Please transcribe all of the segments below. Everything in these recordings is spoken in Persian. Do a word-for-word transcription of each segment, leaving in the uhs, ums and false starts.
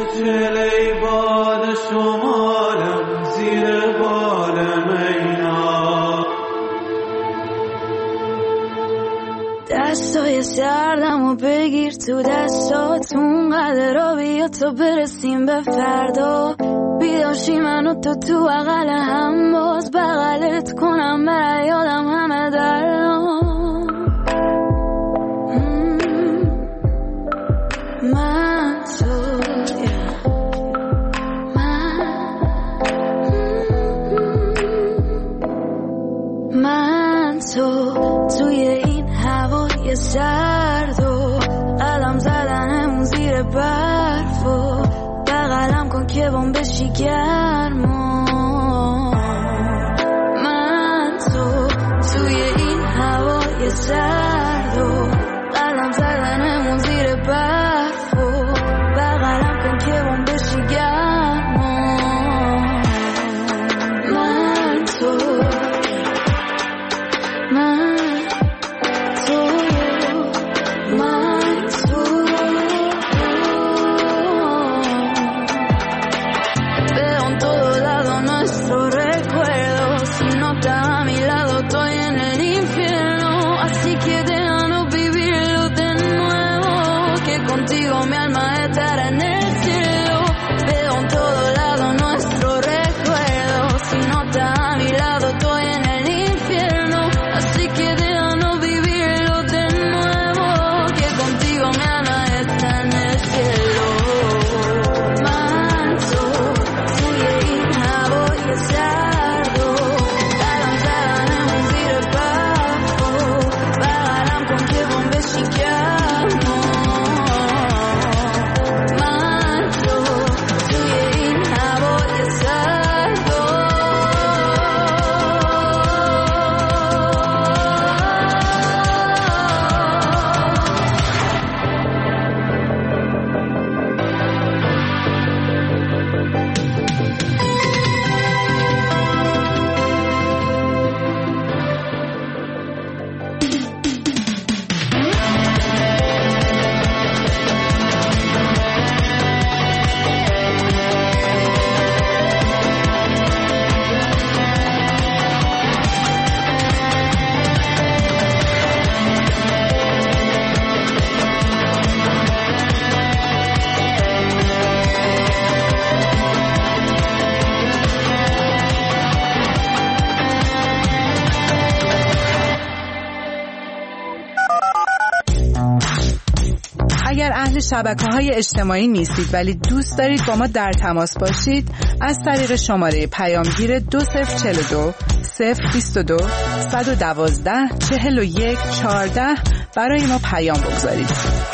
چله باد شمالم زیر بالم اینا دستای سردم و بگیر تو دستاتون قدر را بیا تا برسیم به فردا بیداشی منو تو تو اقل هم باز بغلت کنم به یادم همه درام من تو من تو توی این هوای سرد و قلم زدنمون زیر برف و بغلم کن که بام بشی گرم من تو توی این هوای سرد و قلم زدنمون زیر برف و بغلم کن که بام بشی گرم من تو من تو من تو veo en todo lado nuestro recuerdo si no estás a mi lado estoy en el infierno así que déjanos vivirlo de nuevo que contigo mi alma estará en el cielo veo en todo lado nuestro recuerdo si no estás a mi lado estoy en el infierno así que déjanos vivirlo de nuevo que contigo mi alma está en el cielo manto توی این هوای سرد و قلم زدنمون زیر برف و بغلم کن که بام بشی گرم من تو توی این هوای سرد و اگر اهل شبکه‌های اجتماعی نیستید ولی دوست دارید با ما در تماس باشید از طریق شماره پیامگیر دو صفر چهل و دو صفر بیست و دو صد و دوازده چهل و یک چهارده برای ما پیام بگذارید.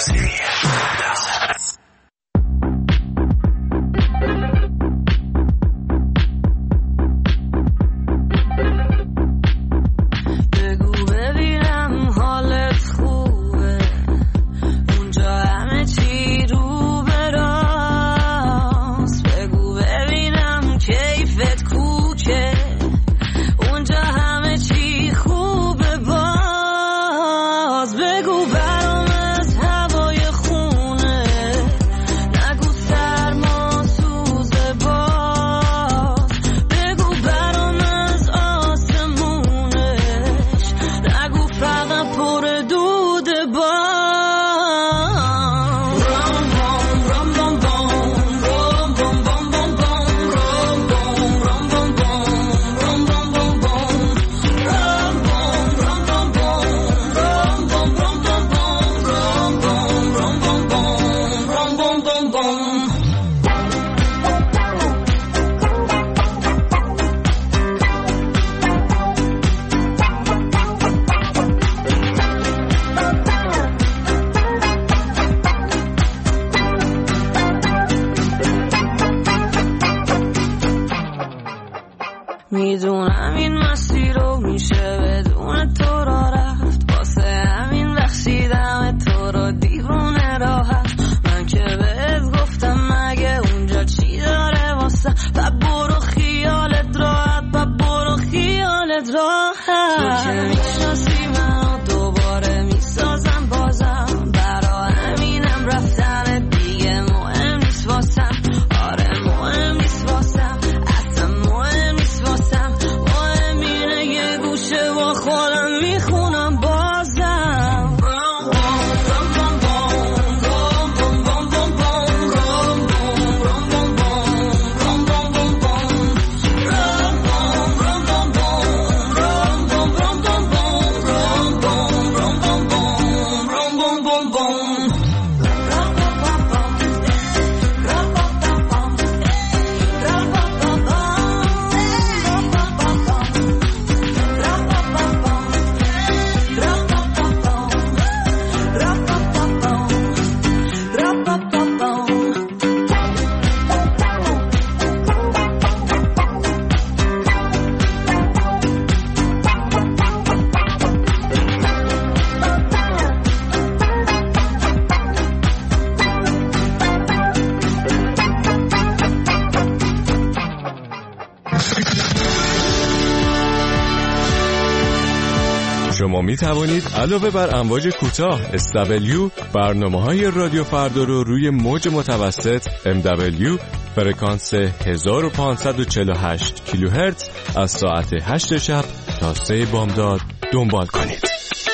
میدونم این مسیر رو میشه بدون تو را رفت واسه همین بخشیدم تو رو دیوونه راحت من که بهت گفتم مگه اونجا چی داره واسه و برو خیالت راحت و برو خیالت راحت تو که میشناسی من دوباره میسازم بازم برا همینم رفتن دیگه مهم نیست واسم شما می توانید علاوه بر امواج کوتاه اس دبلیو برنامه‌های رادیو فردا رو روی موج متوسط ام دبلیو فرکانس هزار و پانصد و چهل و هشت کیلوهرتز از ساعت هشت شب تا سه بامداد دنبال کنید.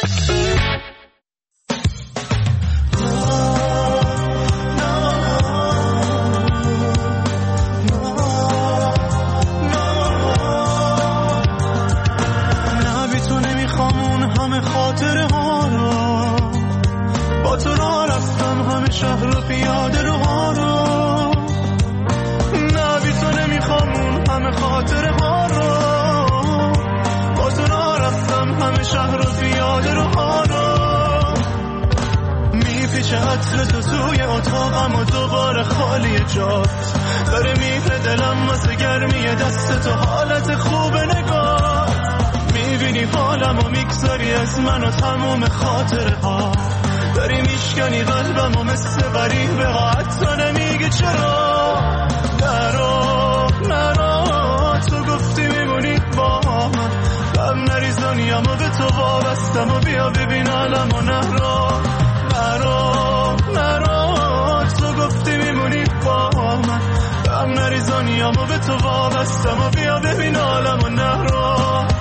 عطر تو توی اتاقم و دوباره خالی جات داره میره دلم واسه گرمی دست تو حالت خوب نگاه میبینی حالم و میگذاری از من و تموم خاطره ها داری میشکنی قلبم و مثل غریبه ها حتی نمیگی چرا نرو نرو تو گفتی میمونی با من غم نریز دنیامو به تو وابستم و بیا ببین عالم و نرو نرو نرو تو گفتی میمونی با من غم نریز دنیامو به تو وابستم و بیا ببین عالم و نرو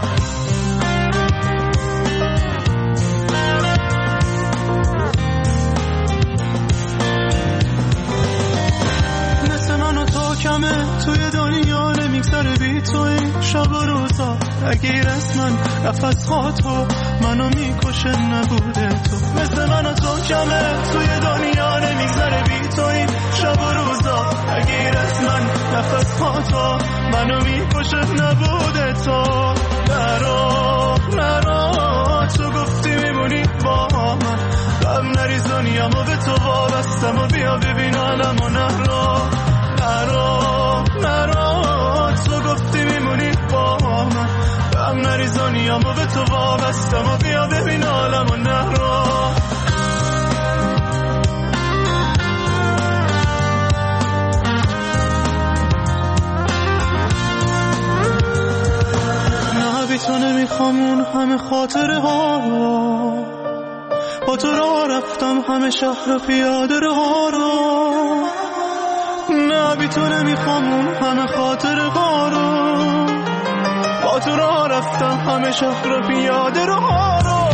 مثل من و تو کمه توی دنیا نمیگذره بی توی شب و روزا اگیر از من نفس خاطو منو میکشه نبوده تو مثل من و تو کمه توی دنیا نمیگذره بی توی شب و روزا اگیر از من نفس خاطو منو میکشه نبوده تو نرو نرو تو گفتی میمونی با من غم نریز دنیامو به تو وابستم و بیا ببین عالم و نرو نرو نرو تو گفتی میمونی با من غم نریز دنیامو به تو وابستم و بیا ببین عالم و نرو نه بی تو نمیخوام اون همه خاطره ها رو با تو راه رفتم همه شهر پیاده ها رو نه بی تو نمیخوام اون همه خاطره ها رو با تو راه رفتم همه شهر پیاده ها رو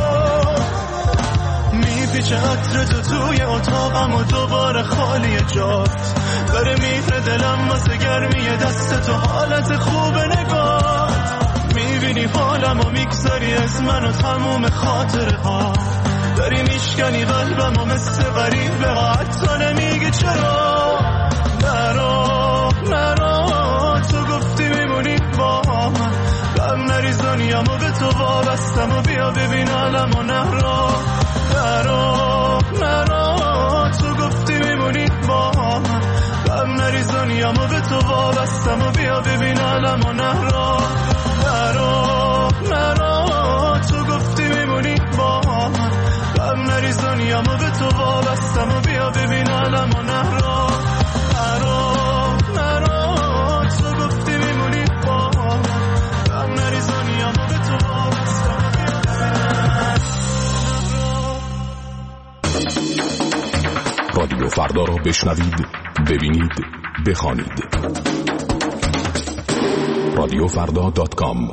میپیچه عطر تو توی اتاقم و دوباره خالی جات داره میره دلم واسه گرمی دست تو حالت خوب نگات میبینی حالم و میگذاری از من و تموم خاطره ها داری میشکنی قلبم و مثل غریبه ها حتی نمیگی چرا نرو نرو تو گفتی میمونی با من غم نریز دنیامو به تو وابستم و بیا ببین عالم و نرو نرو نرو تو گفتی میمونی با من غم نریز دنیامو به تو وابستم و بیا ببین عالم و نرو نرو نرو تو گفتی میمونی با من غم نریز دنیامو به تو وابستم و بیا ببین عالم و نرو نرو نرو تو گفتی میمونی با من غم نریز دنیامو به تو وابستم و بیا ببین رادیو فردا رو بشنوید، ببینید، بخوانید. رادیو فردا دات کام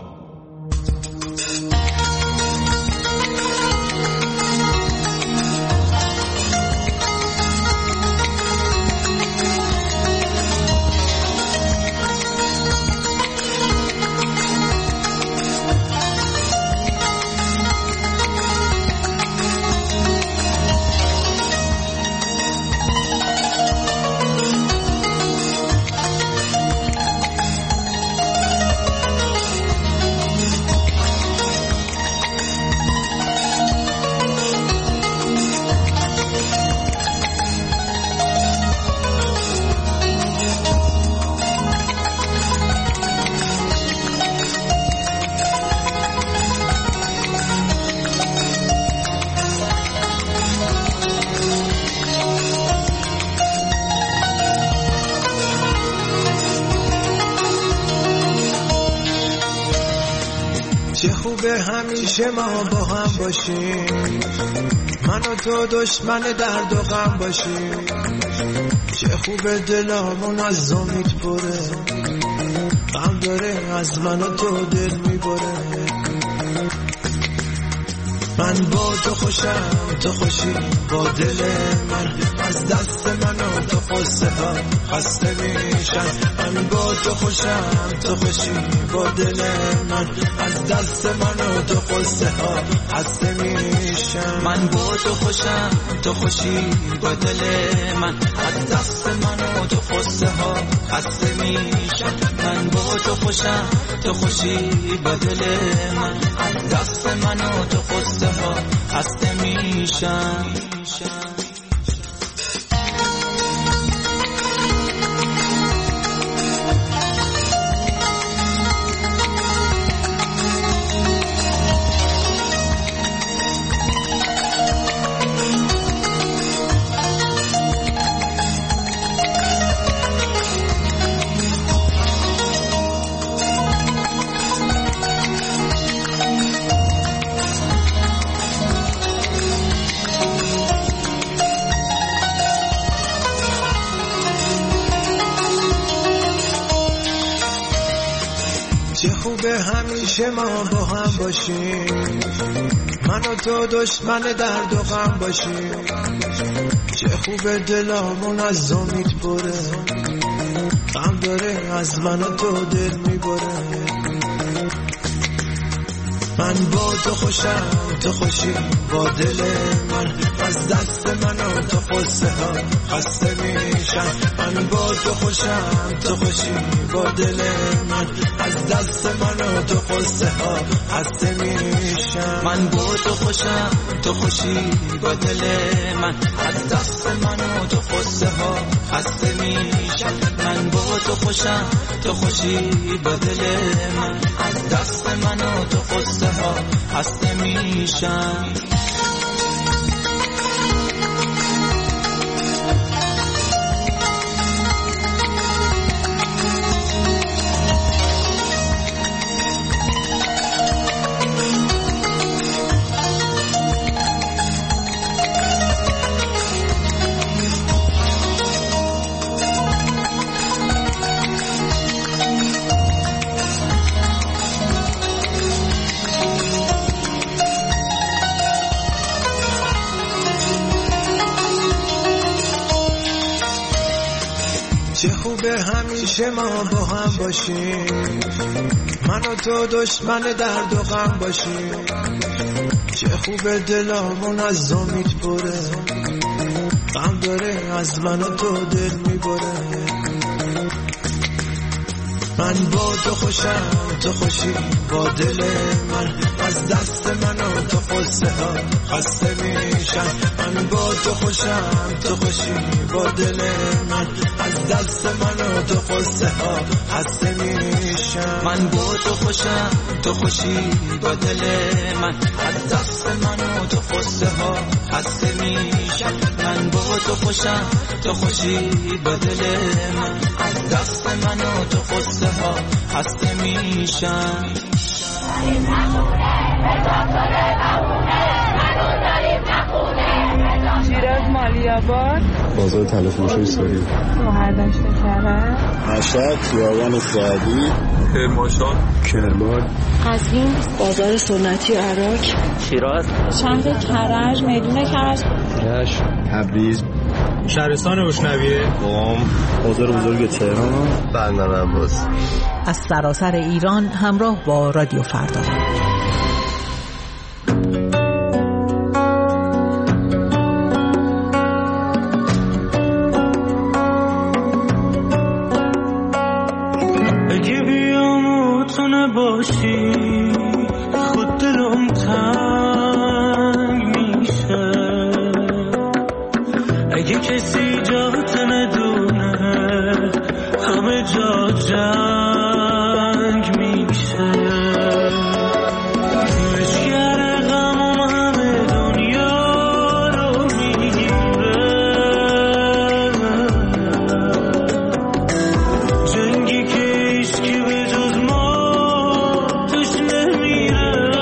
خوبه همیشه ما با هم باشیم، من و تو دشمن درد و غم باشیم. چه خوبه دلامون از امید پره، غم داره از من و تو دل میبره. من با تو خوشم تو خوشی با دل من، از دست من و تو قصه ها خسته میشن. من با تو خوشم تو خوشی با دل من، از دست من و تو قصه ها خسته میشن. من با تو خوشم تو خوشی با دل من، از دست من و تو قصه ها خسته میشن. من با تو خوشم تو خوشی با دل من، از دست من و تو قصه ها خسته میشن. چه خوبه همیشه ما با هم باشیم، من و تو دشمن درد و غم باشیم. چه خوبه دلامون از امید پره، غم داره از من و تو دل میبره. من با تو خوشم تو خوشی با دل من، از دست من و تو قصه ها خسته میشن. من با تو خوشم تو خوشی با دل من، از دست من و تو قصه ها خسته میشن. من با تو خوشم تو خوشی با دل من، از دست من و تو قصه ها خسته میشن. من با تو خوشم تو خوشی با دل من، از دست من و تو قصه ها خسته میشن. چه خوبه همیشه ما با هم باشیم، من و تو دشمن درد و غم باشیم. چه خوبه دلامون از امید پره، غم داره از من و تو دل میبره. من با تو خوشم تو خوشی با دل من، از دست من و تو قصه ها خسته میشن. من با تو خوشم تو خوشی با دل من، از دست من و تو قصه ها خسته میشن. من با تو خوشم تو خوشی با دل من، از دست من و تو قصه ها خسته میشن. من با تو خوشم تو خوشی با دل من، از دست من و تو قصه ها خسته میشن. شیراز مالی‌آباد، بازار تلفروشی سوری، مهردشت کرج، مشهد خیابان سعدی، کرمانشاه، کرمان، قزوین، بازار سنتی عراق، شیراز، شهر کرج، میدون کرج، رشت، تبریز، شهرستان اشنویه، قم، بازار بزرگ تهران، بندر عباس. از سراسر ایران همراه با رادیو فردا. اگه بیام تو نباشی خود دلم تنگ میشه، اگه کسی جات ندونه همه جا جنگ میشه. مشکر غمم همه دنیا رو میگیره، جنگی که هیچکی به جز ما توش نمیره.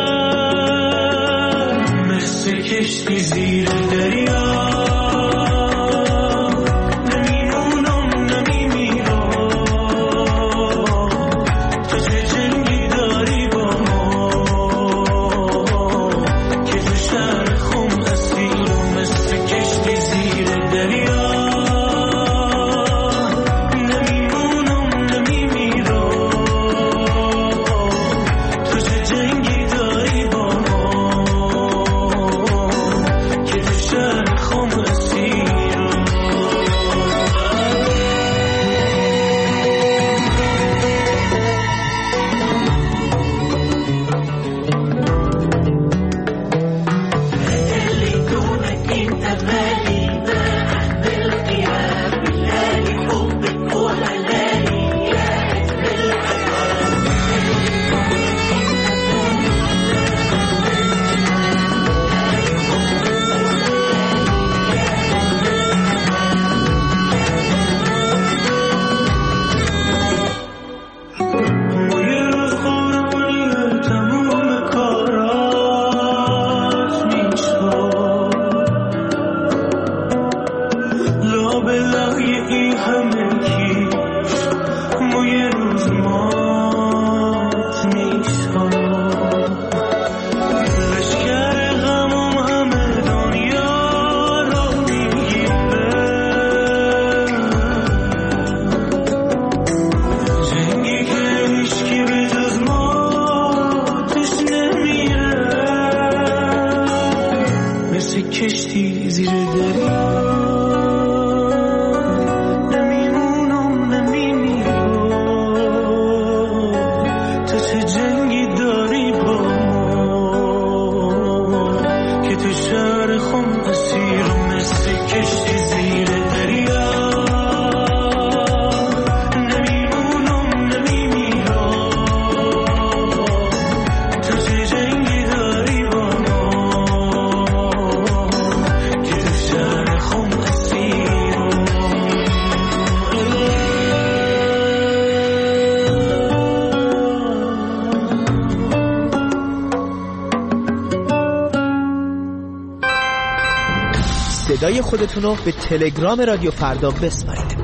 صدای خودتون رو به تلگرام رادیو فردا بسپارید.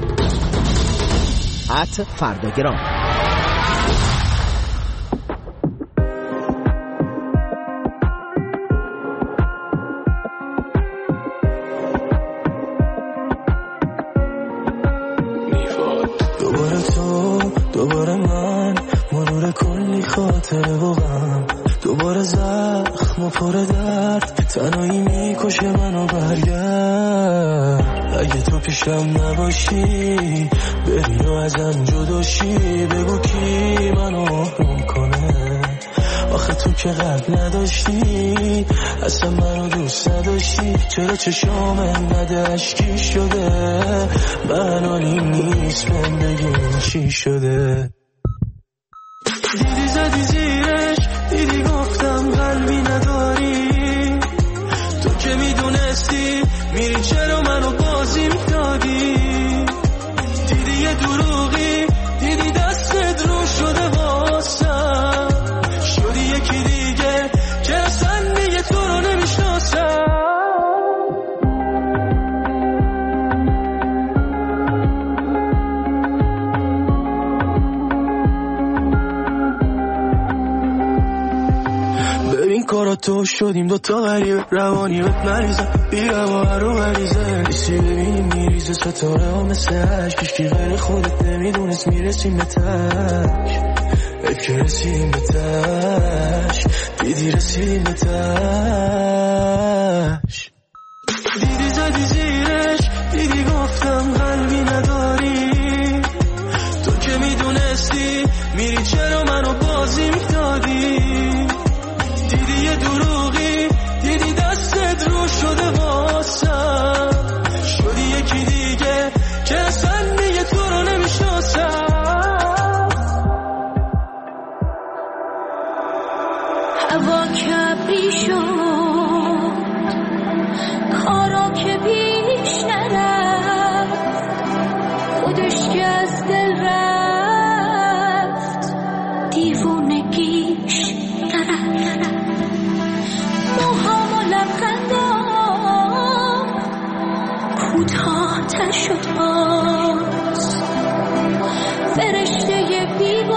ات فرداگرام. دوباره تو، دوباره من، مرور کلی خاطره و غم، دوباره زخم و پر درد، تنهایی میکشه منو. برگرد اگه تو پیشم نباشی، بری و ازم جداشی، بگو کی منو آروم کنه. آخه تو که قلب نداشتی، اصلا منو دوست نداشتی، چرا چشام انقدر اشکی شده؟ من حالیم نیست بهم بگین چی شده. دیدی زدی زیرش، دیدی گفتم قلبی نداری، تو که میدونستی میری چرا منو بازیم دادی. دیدی یه دروغی، دیدی دستت رو شده واسم، شدی یکی دیگه که اصلا دیگه تو رو نمیشناسم. ببین کارا تو شدیم دوتا غریبه، روانی بهت مریضم، بیرم و هر رو غریزه نیستی. ببینیم میریزه ستاره ها مثل عشق، کشکی غیر خودت نمیدونست میرسیم به تش. حیف که رسیدیم به تش، دیدی رسیدیم به تش. دیدی زدی زیرش، دیدی گفتم قلبی نداری، تو که میدونستی میری چرا منو بازیم دادی. دیدی یه دروغی، دیدی دستت رو شده واسم، شدی یکی دیگه که اصلا دیگه تو رو نمیشناسم. هوا کبری شد، کارا که پیش نرفت، خودش که از دل رفت، دیوونگیش درفت. موهام و لبخندام کوتاه تر شد باز، فرشته بی